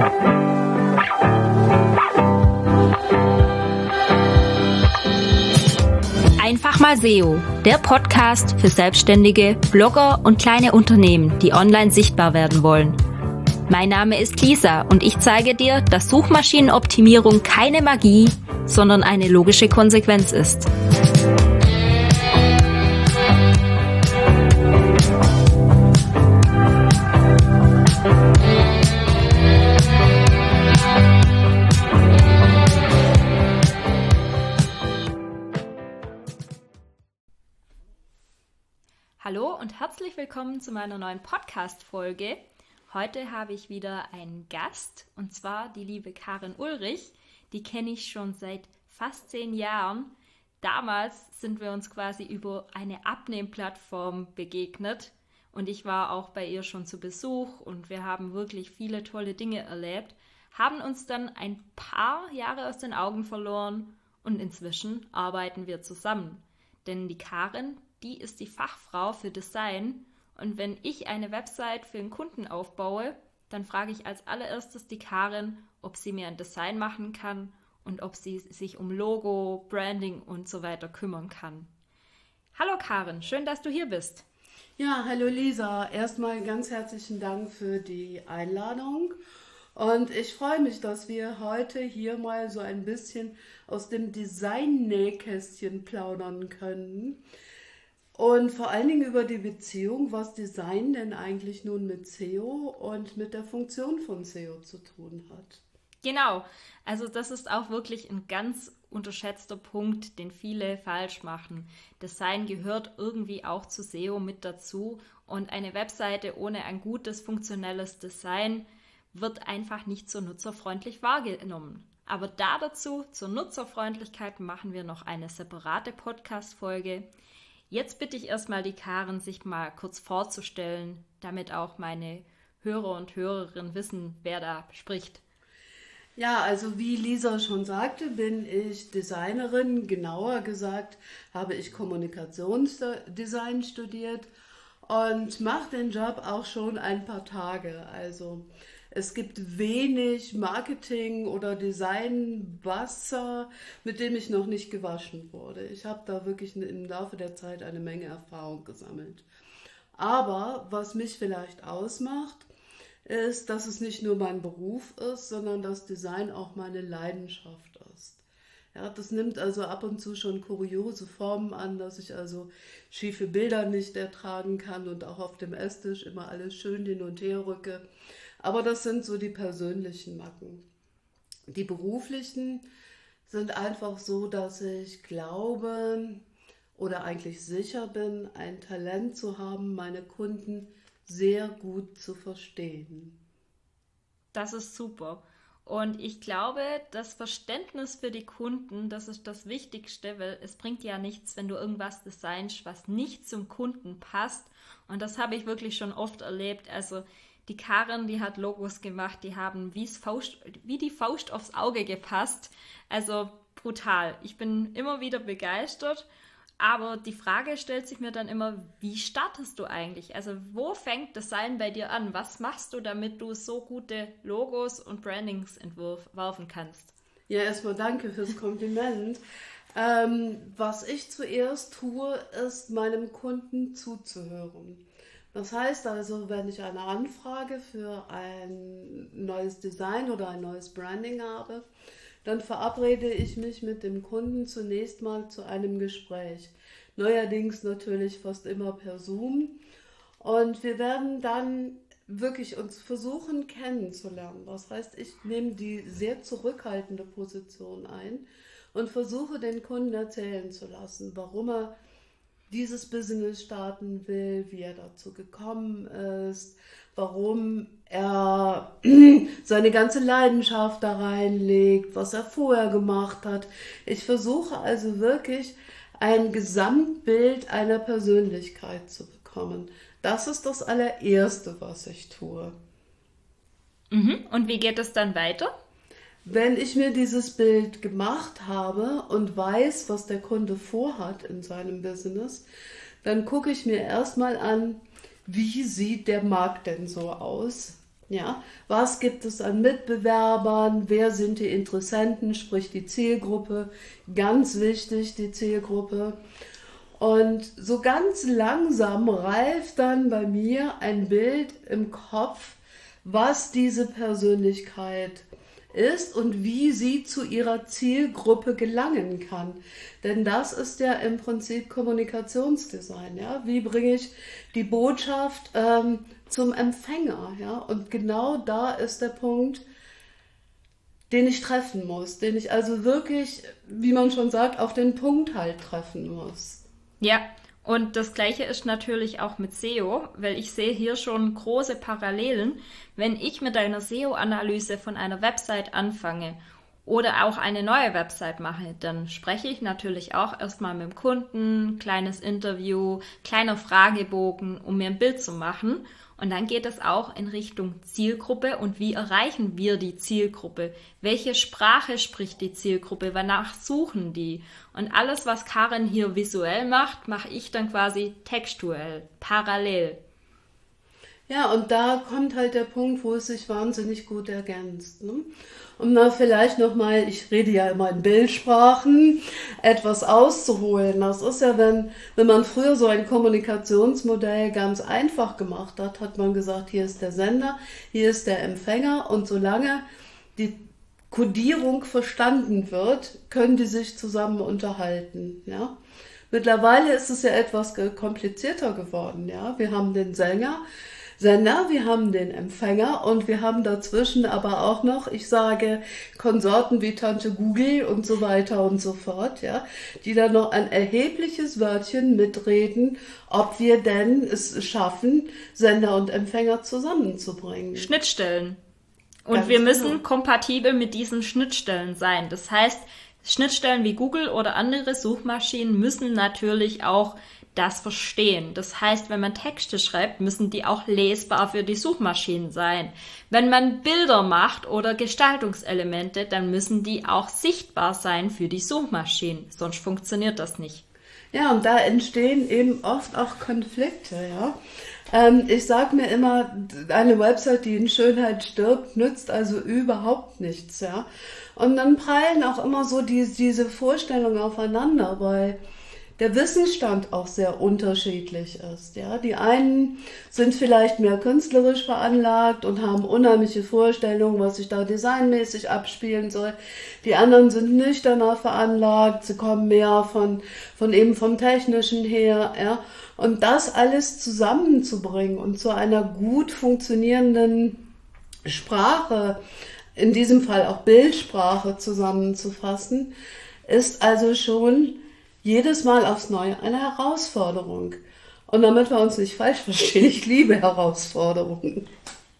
Einfach mal SEO, der Podcast für Selbstständige, Blogger und kleine Unternehmen, die online sichtbar werden wollen. Mein Name ist Lisa und ich zeige dir, dass Suchmaschinenoptimierung keine Magie, sondern eine logische Konsequenz ist. Hallo und herzlich willkommen zu meiner neuen Podcast-Folge. Heute habe ich wieder einen Gast, und zwar die liebe Karin Ulrich. Die kenne ich schon seit fast 10 Jahren. Damals sind wir uns quasi über eine Abnehmplattform begegnet und ich war auch bei ihr schon zu Besuch und wir haben wirklich viele tolle Dinge erlebt, haben uns dann ein paar Jahre aus den Augen verloren und inzwischen arbeiten wir zusammen. Denn die Karin, die ist die Fachfrau für Design und wenn ich eine Website für einen Kunden aufbaue, dann frage ich als allererstes die Karin, ob sie mir ein Design machen kann und ob sie sich um Logo, Branding und so weiter kümmern kann. Hallo Karin, schön, dass du hier bist. Ja, hallo Lisa. Erstmal ganz herzlichen Dank für die Einladung. Und ich freue mich, dass wir heute hier mal so ein bisschen aus dem Design-Nähkästchen plaudern können. Und vor allen Dingen über die Beziehung, was Design denn eigentlich nun mit SEO und mit der Funktion von SEO zu tun hat. Genau, also das ist auch wirklich ein ganz unterschätzter Punkt, den viele falsch machen. Design gehört irgendwie auch zu SEO mit dazu und eine Webseite ohne ein gutes, funktionelles Design wird einfach nicht so nutzerfreundlich wahrgenommen. Aber dazu, zur Nutzerfreundlichkeit, machen wir noch eine separate Podcast-Folge. Jetzt bitte ich erstmal die Karin, sich mal kurz vorzustellen, damit auch meine Hörer und Hörerinnen wissen, wer da spricht. Ja, also wie Lisa schon sagte, bin ich Designerin. Genauer gesagt habe ich Kommunikationsdesign studiert und mache den Job auch schon ein paar Tage. Also es gibt wenig Marketing- oder Designwasser, mit dem ich noch nicht gewaschen wurde. Ich habe da wirklich im Laufe der Zeit eine Menge Erfahrung gesammelt. Aber was mich vielleicht ausmacht, ist, dass es nicht nur mein Beruf ist, sondern dass Design auch meine Leidenschaft ist. Ja, das nimmt also ab und zu schon kuriose Formen an, dass ich also schiefe Bilder nicht ertragen kann und auch auf dem Esstisch immer alles schön hin und her rücke. Aber das sind so die persönlichen Macken. Die beruflichen sind einfach so, dass ich glaube oder eigentlich sicher bin, ein Talent zu haben, meine Kunden sehr gut zu verstehen. Das ist super. Und ich glaube, das Verständnis für die Kunden, das ist das Wichtigste, weil es bringt ja nichts, wenn du irgendwas designst, was nicht zum Kunden passt. Und das habe ich wirklich schon oft erlebt. Also die Karin, die hat Logos gemacht, die haben wie die Faust aufs Auge gepasst. Also brutal. Ich bin immer wieder begeistert. Aber die Frage stellt sich mir dann immer, wie startest du eigentlich? Also wo fängt Design bei dir an? Was machst du, damit du so gute Logos und Brandings entwerfen kannst? Ja, erstmal danke fürs Kompliment. Was ich zuerst tue, ist meinem Kunden zuzuhören. Das heißt also, wenn ich eine Anfrage für ein neues Design oder ein neues Branding habe, dann verabrede ich mich mit dem Kunden zunächst mal zu einem Gespräch. Neuerdings natürlich fast immer per Zoom. Und wir werden dann wirklich uns versuchen kennenzulernen. Das heißt, ich nehme die sehr zurückhaltende Position ein und versuche den Kunden erzählen zu lassen, warum er dieses Business starten will, wie er dazu gekommen ist, warum er seine ganze Leidenschaft da reinlegt, was er vorher gemacht hat. Ich versuche also wirklich ein Gesamtbild einer Persönlichkeit zu bekommen. Das ist das allererste, was ich tue. Und wie geht es dann weiter? Wenn ich mir dieses Bild gemacht habe und weiß, was der Kunde vorhat in seinem Business, dann gucke ich mir erstmal an, wie sieht der Markt denn so aus? Ja, was gibt es an Mitbewerbern? Wer sind die Interessenten, sprich die Zielgruppe? Ganz wichtig, die Zielgruppe. Und so ganz langsam reift dann bei mir ein Bild im Kopf, was diese Persönlichkeit ist und wie sie zu ihrer Zielgruppe gelangen kann. Denn das ist ja im Prinzip Kommunikationsdesign. Ja? Wie bringe ich die Botschaft zum Empfänger? Ja? Und genau da ist der Punkt, den ich treffen muss, den ich also wirklich, wie man schon sagt, auf den Punkt halt treffen muss. Ja, und das Gleiche ist natürlich auch mit SEO, weil ich sehe hier schon große Parallelen. Wenn ich mit einer SEO-Analyse von einer Website anfange oder auch eine neue Website mache, dann spreche ich natürlich auch erstmal mit dem Kunden, kleines Interview, kleiner Fragebogen, um mir ein Bild zu machen. Und dann geht es auch in Richtung Zielgruppe und wie erreichen wir die Zielgruppe? Welche Sprache spricht die Zielgruppe? Wonach suchen die? Und alles, was Karin hier visuell macht, mache ich dann quasi textuell, parallel. Ja, und da kommt halt der Punkt, wo es sich wahnsinnig gut ergänzt. Ne? Um da vielleicht nochmal, ich rede ja immer in Bildsprachen, etwas auszuholen. Das ist ja, wenn man früher so ein Kommunikationsmodell ganz einfach gemacht hat, hat man gesagt, hier ist der Sender, hier ist der Empfänger und solange die Kodierung verstanden wird, können die sich zusammen unterhalten. Ja? Mittlerweile ist es ja etwas komplizierter geworden. Ja? Wir haben den Sender, wir haben den Empfänger und wir haben dazwischen aber auch noch, ich sage, Konsorten wie Tante Google und so weiter und so fort, ja, die dann noch ein erhebliches Wörtchen mitreden, ob wir denn es schaffen, Sender und Empfänger zusammenzubringen. Schnittstellen. Und wir müssen kompatibel mit diesen Schnittstellen sein. Das heißt, Schnittstellen wie Google oder andere Suchmaschinen müssen natürlich auch das verstehen. Das heißt, wenn man Texte schreibt, müssen die auch lesbar für die Suchmaschinen sein. Wenn man Bilder macht oder Gestaltungselemente, dann müssen die auch sichtbar sein für die Suchmaschinen. Sonst funktioniert das nicht. Ja, und da entstehen eben oft auch Konflikte, ja. Ich sage mir immer, eine Website, die in Schönheit stirbt, nützt also überhaupt nichts, ja. Und dann prallen auch immer so diese Vorstellungen aufeinander, weil der Wissensstand auch sehr unterschiedlich ist. Ja? Die einen sind vielleicht mehr künstlerisch veranlagt und haben unheimliche Vorstellungen, was sich da designmäßig abspielen soll. Die anderen sind nüchterner veranlagt, sie kommen mehr von eben vom Technischen her. Ja? Und das alles zusammenzubringen und zu einer gut funktionierenden Sprache, in diesem Fall auch Bildsprache zusammenzufassen, ist also schon jedes Mal aufs Neue eine Herausforderung. Und damit wir uns nicht falsch verstehen, ich liebe Herausforderungen.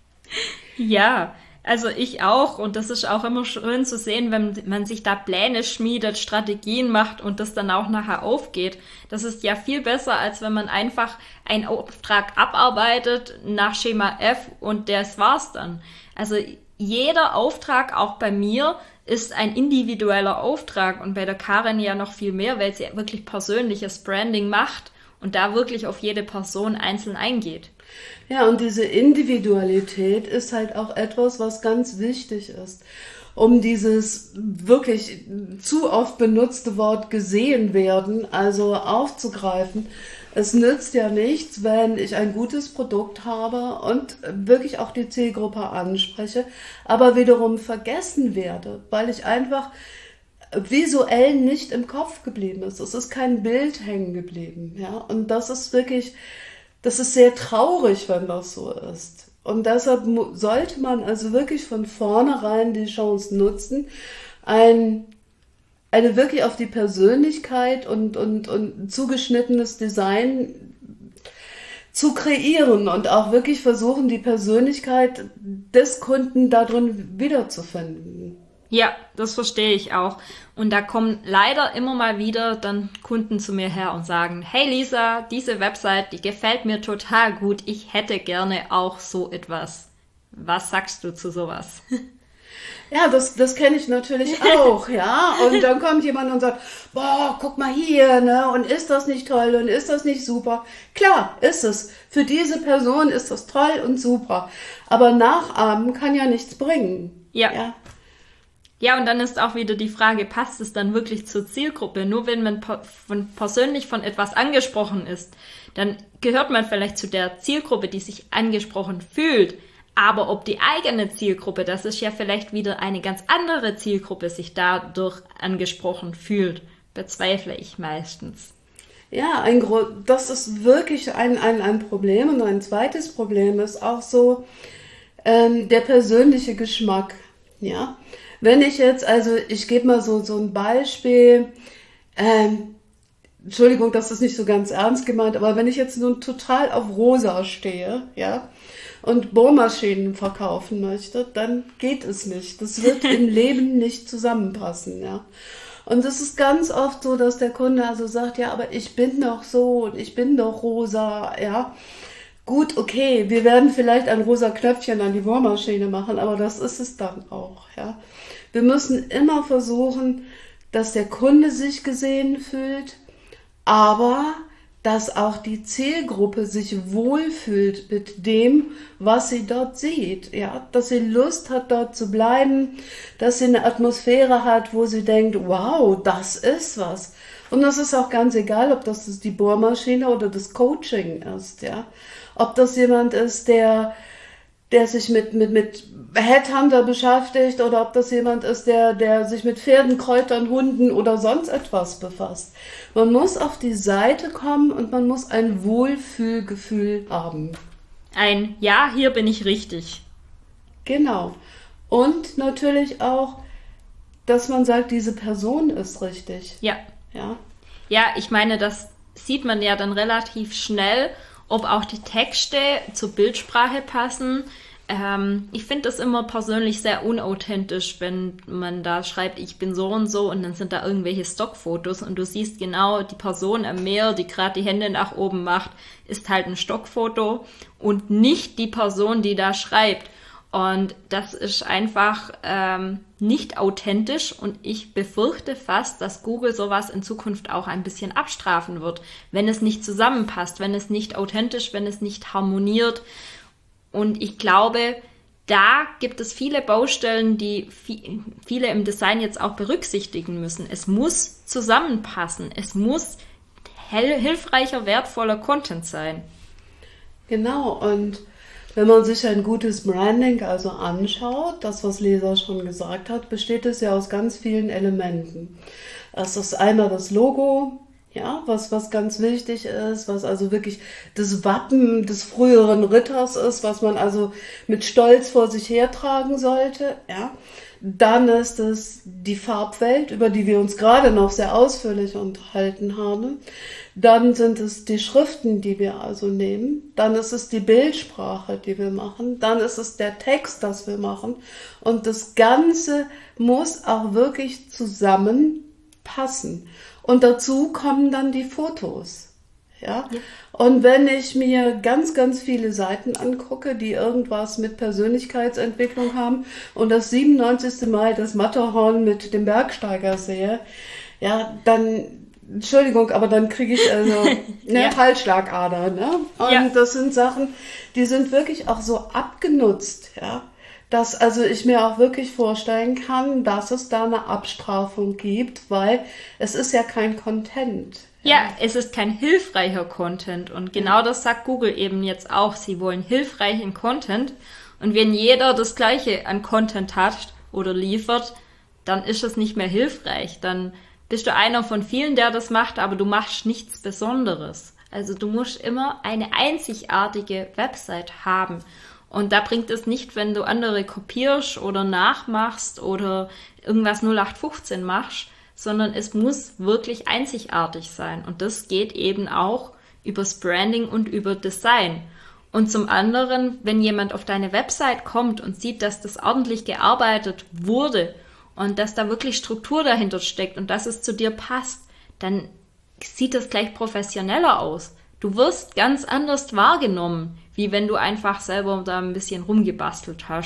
Ja, also ich auch. Und das ist auch immer schön zu sehen, wenn man sich da Pläne schmiedet, Strategien macht und das dann auch nachher aufgeht. Das ist ja viel besser, als wenn man einfach einen Auftrag abarbeitet nach Schema F und das war's dann. Also jeder Auftrag, auch bei mir, ist ein individueller Auftrag und bei der Karin ja noch viel mehr, weil sie wirklich persönliches Branding macht und da wirklich auf jede Person einzeln eingeht. Ja, und diese Individualität ist halt auch etwas, was ganz wichtig ist, um dieses wirklich zu oft benutzte Wort gesehen werden, also aufzugreifen. Es nützt ja nichts, wenn ich ein gutes Produkt habe und wirklich auch die Zielgruppe anspreche, aber wiederum vergessen werde, weil ich einfach visuell nicht im Kopf geblieben ist. Es ist kein Bild hängen geblieben. Ja? Und das ist wirklich, das ist sehr traurig, wenn das so ist. Und deshalb sollte man also wirklich von vornherein die Chance nutzen, eine wirklich auf die Persönlichkeit und zugeschnittenes Design zu kreieren und auch wirklich versuchen, die Persönlichkeit des Kunden darin wiederzufinden. Ja, das verstehe ich auch. Und da kommen leider immer mal wieder dann Kunden zu mir her und sagen, hey Lisa, diese Website, die gefällt mir total gut. Ich hätte gerne auch so etwas. Was sagst du zu sowas? Ja, das kenne ich natürlich auch, ja. Und dann kommt jemand und sagt, boah, guck mal hier, ne? Und ist das nicht toll und ist das nicht super? Klar, ist es. Für diese Person ist das toll und super. Aber Nachahmen kann ja nichts bringen. Ja. Ja, Ja, und dann ist auch wieder die Frage, passt es dann wirklich zur Zielgruppe? Nur wenn man persönlich von etwas angesprochen ist, dann gehört man vielleicht zu der Zielgruppe, die sich angesprochen fühlt. Aber ob die eigene Zielgruppe, das ist ja vielleicht wieder eine ganz andere Zielgruppe, sich dadurch angesprochen fühlt, bezweifle ich meistens. ja, das ist wirklich ein Problem. Und ein zweites Problem ist auch so der persönliche Geschmack. Ja, wenn ich jetzt, also ich gebe mal so ein Beispiel, Entschuldigung, das ist nicht so ganz ernst gemeint, aber wenn ich jetzt nun total auf Rosa stehe, ja, und Bohrmaschinen verkaufen möchte, dann geht es nicht. Das wird im Leben nicht zusammenpassen, ja. Und es ist ganz oft so, dass der Kunde also sagt, ja, aber ich bin doch so und ich bin doch rosa, ja. Gut, okay, wir werden vielleicht ein rosa Knöpfchen an die Bohrmaschine machen, aber das ist es dann auch, ja. Wir müssen immer versuchen, dass der Kunde sich gesehen fühlt, aber dass auch die Zielgruppe sich wohlfühlt mit dem, was sie dort sieht. Ja? Dass sie Lust hat, dort zu bleiben, dass sie eine Atmosphäre hat, wo sie denkt, wow, das ist was. Und das ist auch ganz egal, ob das die Bohrmaschine oder das Coaching ist. Ja? Ob das jemand ist, der sich mit Headhunter beschäftigt oder ob das jemand ist, der sich mit Pferden, Kräutern, Hunden oder sonst etwas befasst. Man muss auf die Seite kommen und man muss ein Wohlfühlgefühl haben. Ja, hier bin ich richtig. Genau. Und natürlich auch, dass man sagt, diese Person ist richtig. Ja. Ja, Ja, ich meine, das sieht man ja dann relativ schnell, ob auch die Texte zur Bildsprache passen. Ich finde das immer persönlich sehr unauthentisch, wenn man da schreibt, ich bin so und dann sind da irgendwelche Stockfotos und du siehst genau, die Person am Meer, die gerade die Hände nach oben macht, ist halt ein Stockfoto und nicht die Person, die da schreibt. Und das ist einfach nicht authentisch und ich befürchte fast, dass Google sowas in Zukunft auch ein bisschen abstrafen wird, wenn es nicht zusammenpasst, wenn es nicht authentisch, wenn es nicht harmoniert. Und ich glaube, da gibt es viele Baustellen, die viele im Design jetzt auch berücksichtigen müssen. Es muss zusammenpassen. Es muss hilfreicher, wertvoller Content sein. genau. Und wenn man sich ein gutes Branding also anschaut, das, was Lisa schon gesagt hat, besteht es ja aus ganz vielen Elementen. Das ist einmal das Logo, ja, was ganz wichtig ist, was also wirklich das Wappen des früheren Ritters ist, was man also mit Stolz vor sich hertragen sollte, ja. Dann ist es die Farbwelt, über die wir uns gerade noch sehr ausführlich unterhalten haben. Dann sind es die Schriften, die wir also nehmen. Dann ist es die Bildsprache, die wir machen. Dann ist es der Text, das wir machen. Und das Ganze muss auch wirklich zusammenpassen. Und dazu kommen dann die Fotos. Ja? Und wenn ich mir ganz, ganz viele Seiten angucke, die irgendwas mit Persönlichkeitsentwicklung haben und das 97. Mal das Matterhorn mit dem Bergsteiger sehe, ja, dann, Entschuldigung, aber dann kriege ich also eine Halsschlagader. Ne? Und das sind Sachen, die sind wirklich auch so abgenutzt, ja. Dass also ich mir auch wirklich vorstellen kann, dass es da eine Abstrafung gibt, weil es ist ja kein Content. Ja, es ist kein hilfreicher Content und genau das sagt Google eben jetzt auch. Sie wollen hilfreichen Content und wenn jeder das Gleiche an Content hat oder liefert, dann ist es nicht mehr hilfreich. Dann bist du einer von vielen, der das macht, aber du machst nichts Besonderes. Also du musst immer eine einzigartige Website haben. Und da bringt es nicht, wenn du andere kopierst oder nachmachst oder irgendwas 0815 machst, sondern es muss wirklich einzigartig sein. Und das geht eben auch übers Branding und über Design. Und zum anderen, wenn jemand auf deine Website kommt und sieht, dass das ordentlich gearbeitet wurde und dass da wirklich Struktur dahinter steckt und dass es zu dir passt, dann sieht das gleich professioneller aus. Du wirst ganz anders wahrgenommen, wie wenn du einfach selber da ein bisschen rumgebastelt hast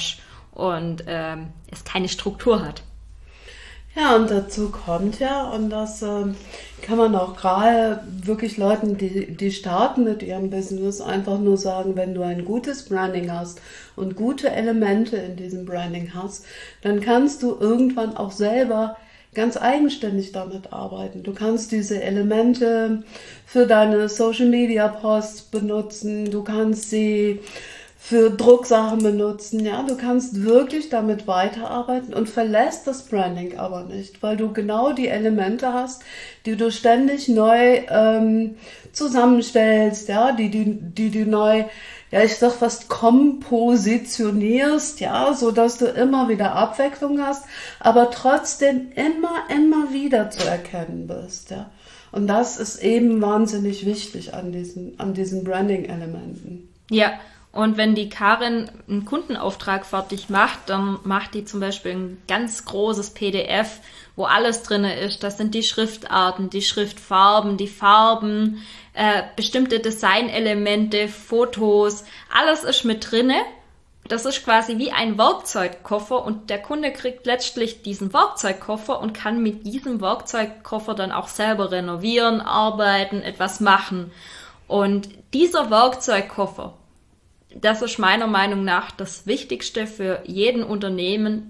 und es keine Struktur hat. Ja, und dazu kommt ja, und das kann man auch gerade wirklich Leuten, die starten mit ihrem Business, einfach nur sagen, wenn du ein gutes Branding hast und gute Elemente in diesem Branding hast, dann kannst du irgendwann auch selber ganz eigenständig damit arbeiten. Du kannst diese Elemente für deine Social Media Posts benutzen, du kannst sie für Drucksachen benutzen, ja, du kannst wirklich damit weiterarbeiten und verlässt das Branding aber nicht, weil du genau die Elemente hast, die du ständig neu zusammenstellst, ja, die neu, ja, ich sag fast kompositionierst, ja, so dass du immer wieder Abwechslung hast, aber trotzdem immer wieder zu erkennen bist, ja. Und das ist eben wahnsinnig wichtig an diesen Branding-Elementen. Ja. Und wenn die Karin einen Kundenauftrag fertig macht, dann macht die zum Beispiel ein ganz großes PDF, wo alles drin ist. Das sind die Schriftarten, die Schriftfarben, die Farben, bestimmte Designelemente, Fotos. Alles ist mit drinne. Das ist quasi wie ein Werkzeugkoffer und der Kunde kriegt letztlich diesen Werkzeugkoffer und kann mit diesem Werkzeugkoffer dann auch selber renovieren, arbeiten, etwas machen. Und dieser Werkzeugkoffer, das ist meiner Meinung nach das Wichtigste für jeden Unternehmer,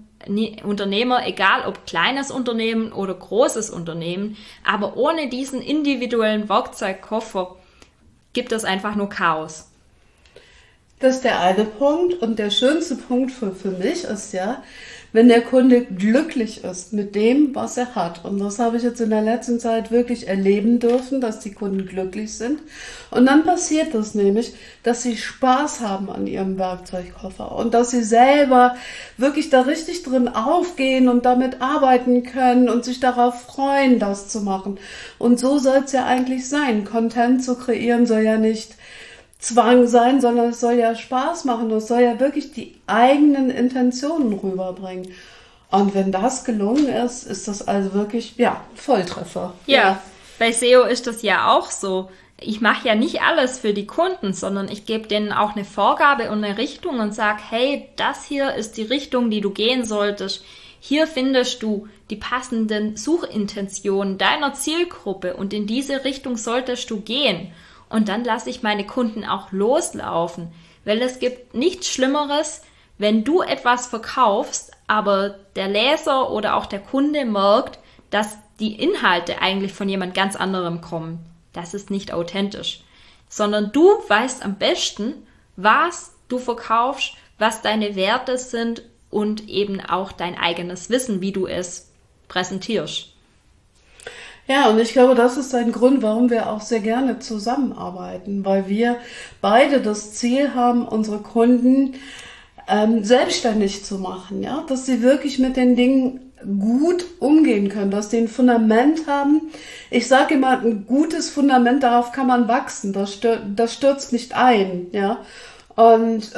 egal ob kleines Unternehmen oder großes Unternehmen. Aber ohne diesen individuellen Werkzeugkoffer gibt es einfach nur Chaos. Das ist der eine Punkt. Und der schönste Punkt für mich ist ja, wenn der Kunde glücklich ist mit dem, was er hat. Und das habe ich jetzt in der letzten Zeit wirklich erleben dürfen, dass die Kunden glücklich sind. Und dann passiert das nämlich, dass sie Spaß haben an ihrem Werkzeugkoffer und dass sie selber wirklich da richtig drin aufgehen und damit arbeiten können und sich darauf freuen, das zu machen. Und so soll es ja eigentlich sein. Content zu kreieren soll ja nicht Zwang sein, sondern es soll ja Spaß machen. Es soll ja wirklich die eigenen Intentionen rüberbringen. Und wenn das gelungen ist, ist das also wirklich, ja, Volltreffer. Ja, bei SEO ist das ja auch so. Ich mache ja nicht alles für die Kunden, sondern ich gebe denen auch eine Vorgabe und eine Richtung und sage, hey, das hier ist die Richtung, die du gehen solltest. Hier findest du die passenden Suchintentionen deiner Zielgruppe und in diese Richtung solltest du gehen. Und dann lasse ich meine Kunden auch loslaufen, weil es gibt nichts Schlimmeres, wenn du etwas verkaufst, aber der Leser oder auch der Kunde merkt, dass die Inhalte eigentlich von jemand ganz anderem kommen. Das ist nicht authentisch, sondern du weißt am besten, was du verkaufst, was deine Werte sind und eben auch dein eigenes Wissen, wie du es präsentierst. Ja, und ich glaube, das ist ein Grund, warum wir auch sehr gerne zusammenarbeiten, weil wir beide das Ziel haben, unsere Kunden selbstständig zu machen, ja, dass sie wirklich mit den Dingen gut umgehen können, dass sie ein Fundament haben. Ich sage immer, ein gutes Fundament, darauf kann man wachsen, das stürzt nicht ein, ja. Und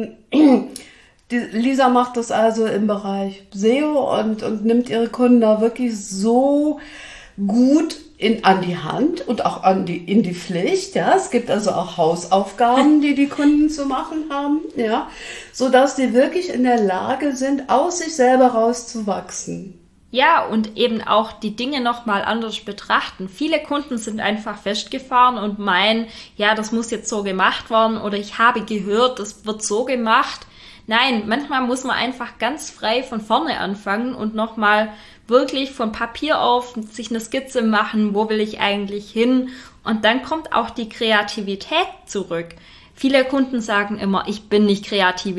die Lisa macht das also im Bereich SEO und nimmt ihre Kunden da wirklich so gut an die Hand und auch in die Pflicht, ja. Es gibt also auch Hausaufgaben, die Kunden zu machen haben, ja, sodass die wirklich in der Lage sind, aus sich selber rauszuwachsen. Ja, und eben auch die Dinge nochmal anders betrachten. Viele Kunden sind einfach festgefahren und meinen, ja, das muss jetzt so gemacht werden oder ich habe gehört, das wird so gemacht. Nein, manchmal muss man einfach ganz frei von vorne anfangen und nochmal wirklich von Papier auf sich eine Skizze machen, wo will ich eigentlich hin? Und dann kommt auch die Kreativität zurück. Viele Kunden sagen immer, ich bin nicht kreativ,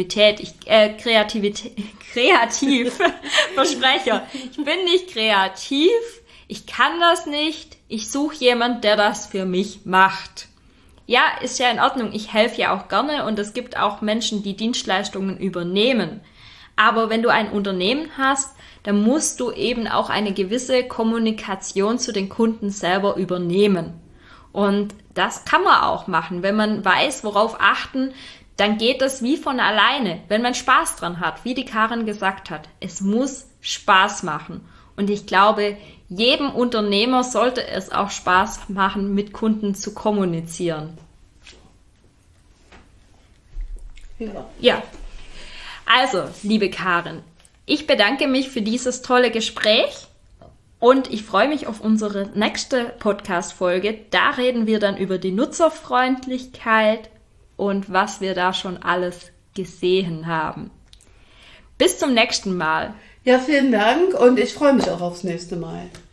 Versprecher. Ich bin nicht kreativ, ich kann das nicht, ich suche jemanden, der das für mich macht. Ja, ist ja in Ordnung, ich helfe ja auch gerne und es gibt auch Menschen, die Dienstleistungen übernehmen. Aber wenn du ein Unternehmen hast, dann musst du eben auch eine gewisse Kommunikation zu den Kunden selber übernehmen. Und das kann man auch machen. Wenn man weiß, worauf achten, dann geht das wie von alleine, wenn man Spaß dran hat, wie die Karin gesagt hat. Es muss Spaß machen. Und ich glaube, jedem Unternehmer sollte es auch Spaß machen, mit Kunden zu kommunizieren. Ja. Also, liebe Karin, ich bedanke mich für dieses tolle Gespräch und ich freue mich auf unsere nächste Podcast-Folge. Da reden wir dann über die Nutzerfreundlichkeit und was wir da schon alles gesehen haben. Bis zum nächsten Mal. Ja, vielen Dank und ich freue mich auch aufs nächste Mal.